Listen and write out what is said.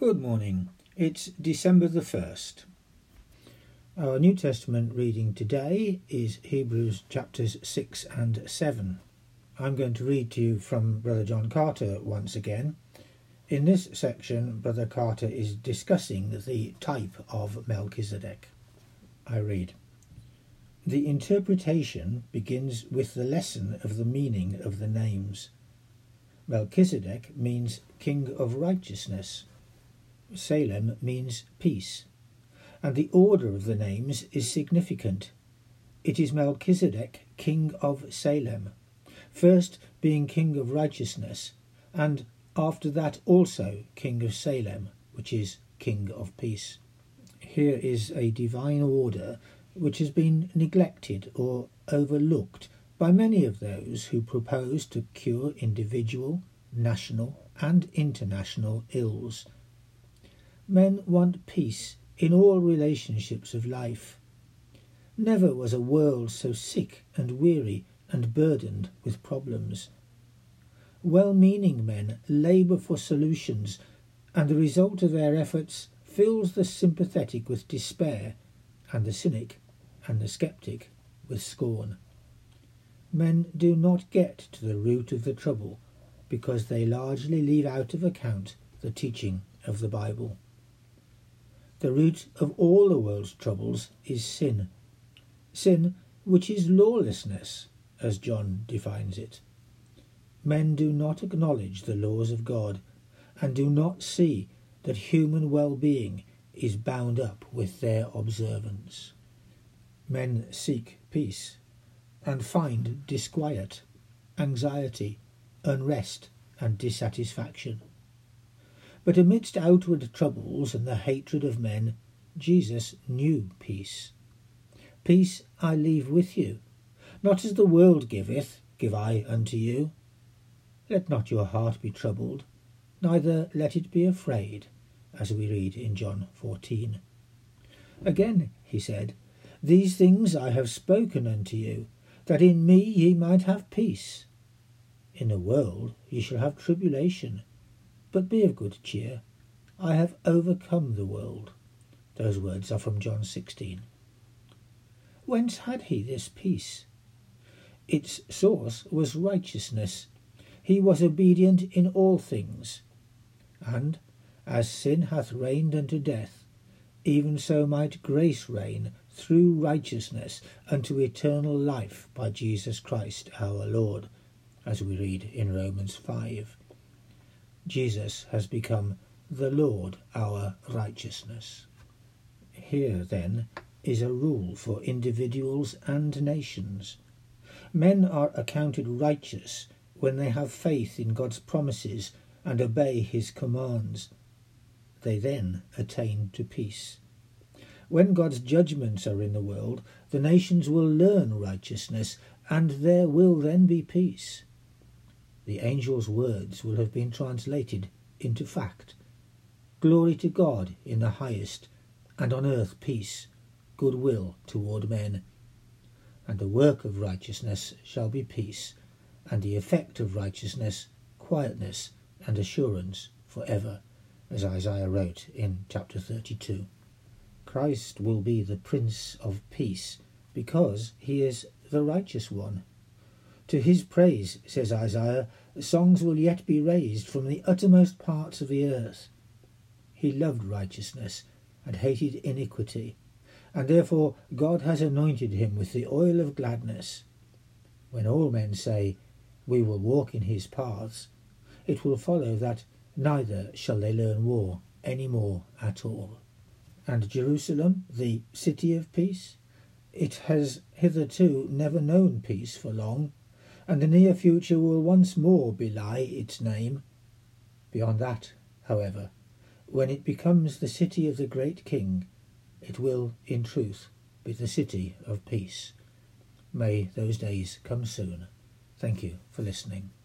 Good morning. It's December the 1st. Our New Testament reading today is Hebrews chapters 6 and 7. I'm going to read to you from Brother John Carter once again. In this section, Brother Carter is discussing the type of Melchizedek. I read, "The interpretation begins with the lesson of the meaning of the names. Melchizedek means King of Righteousness. Salem means peace, and the order of the names is significant. It is Melchizedek, King of Salem, first being King of Righteousness, and after that also King of Salem, which is King of Peace. Here is a divine order which has been neglected or overlooked by many of those who propose to cure individual, national and international ills. Men want peace in all relationships of life. Never was a world so sick and weary and burdened with problems. Well-meaning men labour for solutions, and the result of their efforts fills the sympathetic with despair, and the cynic and the sceptic with scorn. Men do not get to the root of the trouble because they largely leave out of account the teaching of the Bible. The root of all the world's troubles is sin. Sin, which is lawlessness, as John defines it. Men do not acknowledge the laws of God and do not see that human well-being is bound up with their observance. Men seek peace and find disquiet, anxiety, unrest and dissatisfaction. But amidst outward troubles and the hatred of men, Jesus knew peace. Peace I leave with you, not as the world giveth, give I unto you. Let not your heart be troubled, neither let it be afraid, as we read in John 14. Again he said, These things I have spoken unto you, that in me ye might have peace. In the world ye shall have tribulation, but be of good cheer. I have overcome the world." Those words are from John 16. Whence had he this peace? Its source was righteousness. He was obedient in all things. And, as sin hath reigned unto death, even so might grace reign through righteousness unto eternal life by Jesus Christ our Lord, as we read in Romans 5. Jesus has become the Lord our righteousness. Here, then, is a rule for individuals and nations. Men are accounted righteous when they have faith in God's promises and obey his commands. They then attain to peace. When God's judgments are in the world, the nations will learn righteousness, and there will then be peace. The angel's words will have been translated into fact. Glory to God in the highest, and on earth peace, goodwill toward men. And the work of righteousness shall be peace, and the effect of righteousness quietness and assurance for ever, as Isaiah wrote in chapter 32. Christ will be the Prince of Peace, because he is the righteous one. To his praise, says Isaiah, songs will yet be raised from the uttermost parts of the earth. He loved righteousness and hated iniquity, and therefore God has anointed him with the oil of gladness. When all men say, "We will walk in his paths," it will follow that neither shall they learn war any more at all. And Jerusalem, the city of peace? It has hitherto never known peace for long, and the near future will once more belie its name. Beyond that, however, when it becomes the city of the great King, it will, in truth, be the city of peace. May those days come soon. Thank you for listening.